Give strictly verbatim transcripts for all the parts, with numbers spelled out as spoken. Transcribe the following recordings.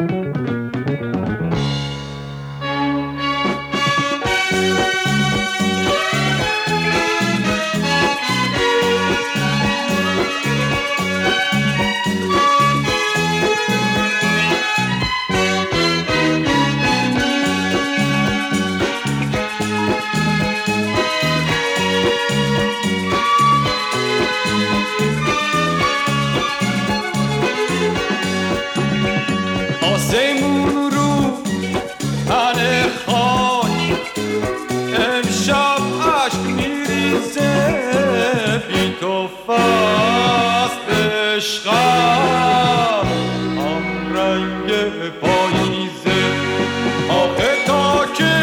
آسمون رو تن خاک امشب عشق میریزه، بی تو فصل عشقم هم رنگ پاییزه. آخه تا که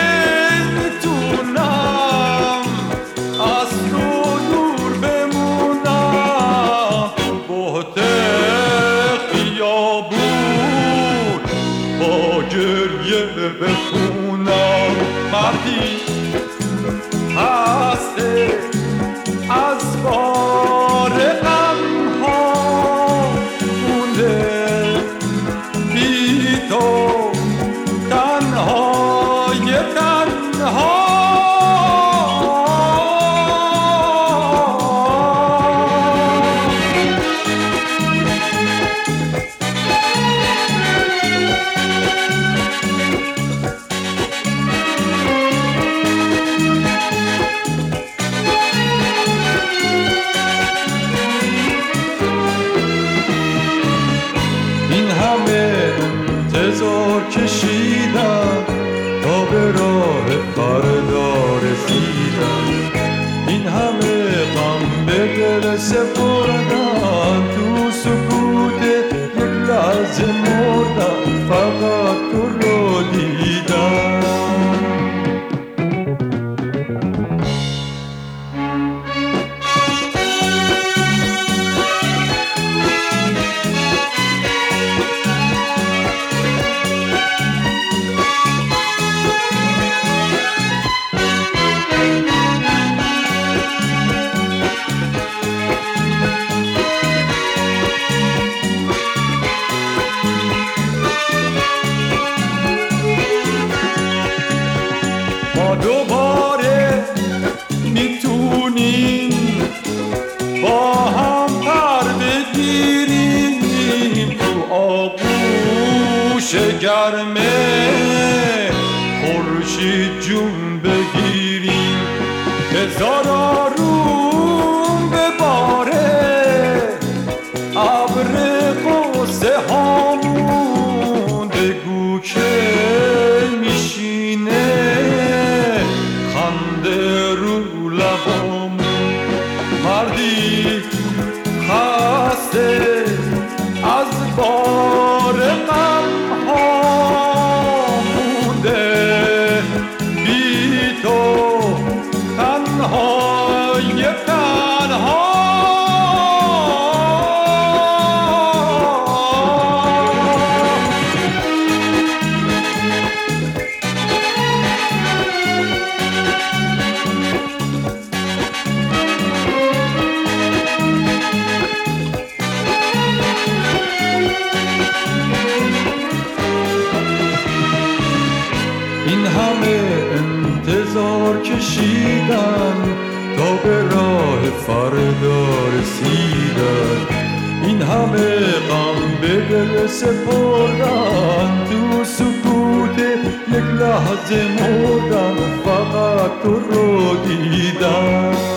میتونم از تو دور بمونم، بهت خیابون با گریه بخونم. مردی هسته از بار غم ها مونده، بی تو تنهای تنها. این همه انتظار کشیدم تا به راه فردا رسیدم، این همه غم به دل سپردم، تو سکوت یک لحظه مردم، فقط تو رو دیدم. ما دوباره میتونیم با هم پر بگیریم، تو آغوش گرمه خورشید جون بگیریم. هزار آروم بباره ابر قصه هامون، بگو که میشینه خنده رو لبامون. مردی خسته از بار غم ها مونده، بی تو تنهای تنها. این همه انتظار کشیدن تا به راه فردا رسیدن، این همه غم به دل سپردن، تو سکوت یک لحظه مردم، فقط تو رو دیدم.